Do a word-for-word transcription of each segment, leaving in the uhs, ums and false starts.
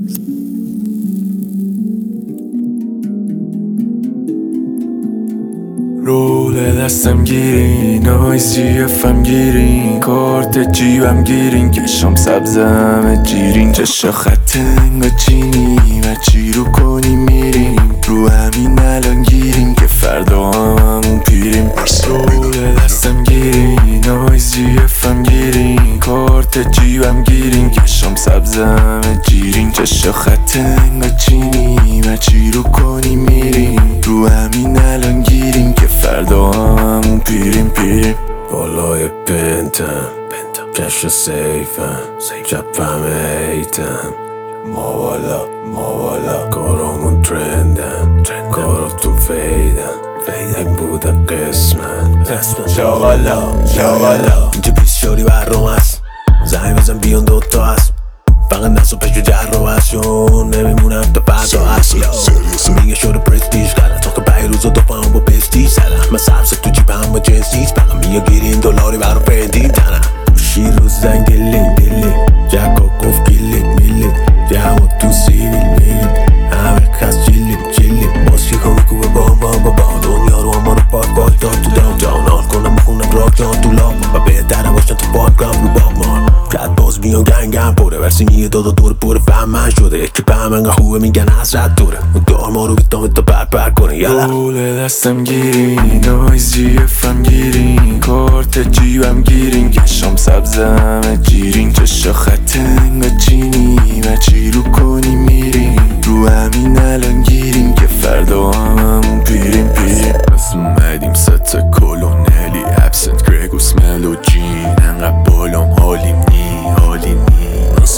رول دستم گیرین، نایزی افم گیرین، کارت جیبم گیرین، کشم سبزم جیرین، چشا خط انگا چینی و چی رو کنی میرین، رو همین الان گیرین که فردا هممون پیریم. رول دستم گیرین، نایزی افم گیرین، کارت جیبم گیرین، کشم سبزم جیرین، چشا خط انگا چینی و چی رو کنی میرین، رو همین الان گیرین که فردا هممون پیریم پیریم. بالای پنتم کش سیفم چپم ایتم، ما بالا ما بالا کارامون ترندم، کارا تو فیدم، این بوده قسمت شاغالا شاغالا. اینجا بیس شوری برام هست، زنگ بزن بیان دوتا هست، فقط نسو پشو جر رو هست، چون نمیمونم تا فردا هست. میگه شده پرستیج قرار تا که بای روزا دو پاهم با پستیج زدم، من سبز تو جیبم با جنس نیست، فقط میگه گیرین دلاری برام فرندی تنم، گوشی رو زنگ دلین دلین، جکا گفت گیلین میلین، جمع تو سیویل میلین، همه کس چیلین چیلین، باز که کنه کوبه بام بام با بام، دنیا رو اما رو پاک پاک داد تو دام جان، حال کنم بخونم راک جان تو لام، و بهتره باشن تو پاکم رو باب مان، کت باز میان گنگم پره، ورسی میه دادا دور پره فهمن شده، یکی پهم انگه خوبه میگن حضرت دوره، اون دار ما رو بیتامه تا پر پر کنه. یالا رول دستم گیرین، نایزی افم گیرین، کارت جیبم گیرین، کشم سبزم جیرین، چشا خط انگا چینی و چی رو کنی میرین، رو همین الان گیرین که فردا هممون پیریم پیریم. پس اومدیم ست کلونلی، ابسنت گرگوس ملو جین، انقدر بالام حالیم نی حالی نی،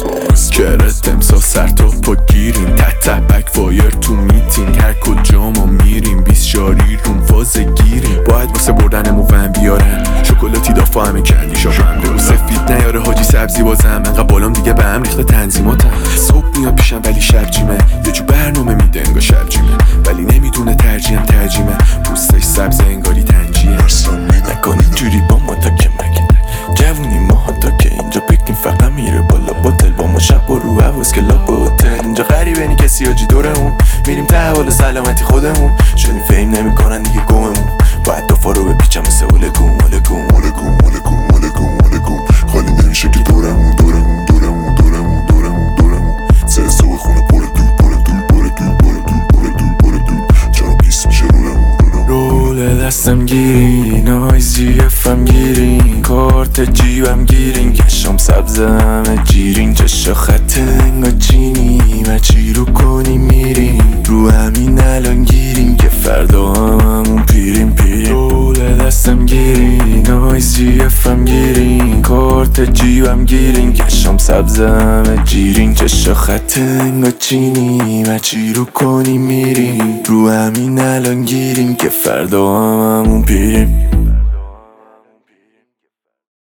کرت امسا سر تا پا گیریم، تحت بک فایر تو میتینگ، هر کجا ما میریم بیس شاری روم فاز گیریم، باید واسه بردنمو ون بیارن، شکلاتی دافا همه کردی شاشم بگو سفید نیاره حاجی سبزی بازم، انقدر بالام دیگه به هم ریخته تنظیماتم، صبح میاد پیشم ولی شب جیمه، یه جو برنامه میده انگار شب جیمه، ولی نمیدونه ترجیحم ترجیمه، پوستش سبز انگاری تنجیه، نکن اینجوری با ما تا که مگه جوونی ما تا که اینجا بکنیم فقط میره بالا با دل با ما شب و رو حواز که لاب با هتل، اینجا غریبه نی کسی آجی دورمون، میریم ته حال سلامتی خودمون، شدیم فهم نمی کنن دیگه گممون، باید دفا رو بپیچم مثل اولگون اولگون اولگون اولگون اولگون اولگون، خالی نمیشه که دورمون دورمون دورمون دورمون دورمون دورمون، سه صبح خونه پر دود پر دود پر دود پر دود پر دود پر دود، چرا بیس میشه رولمون. رول دستم گیرین، نایزی افم گیرین، کارت جیبم گیرین، کشم سبزم جیرین، چشا خط انگا چینی و چی رو کنی میرین، رو همین الان گیرین که فردا هممون پیریم پیریم. رول دستم گیرین، نایزی افم گیرین، کارت جیبم گیرین، کشم سبزم جیرین، چشا خط انگا چینی و چی رو کنی میرین، رو همین الان گیرین که فردا هممون پیریم.